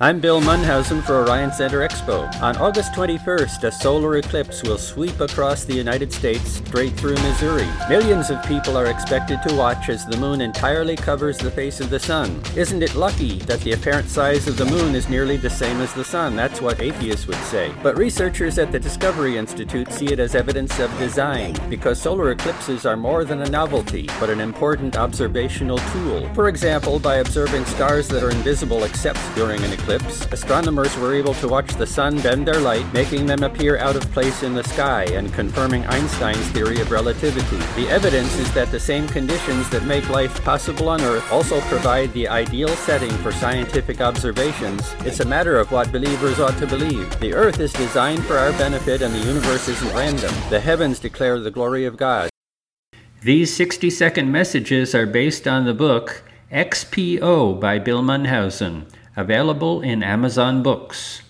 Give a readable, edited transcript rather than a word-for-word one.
I'm Bill Munhausen for Orion Center Expo. On August 21st, a solar eclipse will sweep across the United States straight through Missouri. Millions of people are expected to watch as the moon entirely covers the face of the sun. Isn't it lucky that the apparent size of the moon is nearly the same as the sun? That's what atheists would say. But researchers at the Discovery Institute see it as evidence of design, because solar eclipses are more than a novelty, but an important observational tool. For example, by observing stars that are invisible except during an eclipse, astronomers were able to watch the sun bend their light, making them appear out of place in the sky and confirming Einstein's theory of relativity. The evidence is that the same conditions that make life possible on Earth also provide the ideal setting for scientific observations. It's a matter of what believers ought to believe. The Earth is designed for our benefit and the universe isn't random. The heavens declare the glory of God. These 60-second messages are based on the book XPO by Bill Munhausen, available in Amazon Books.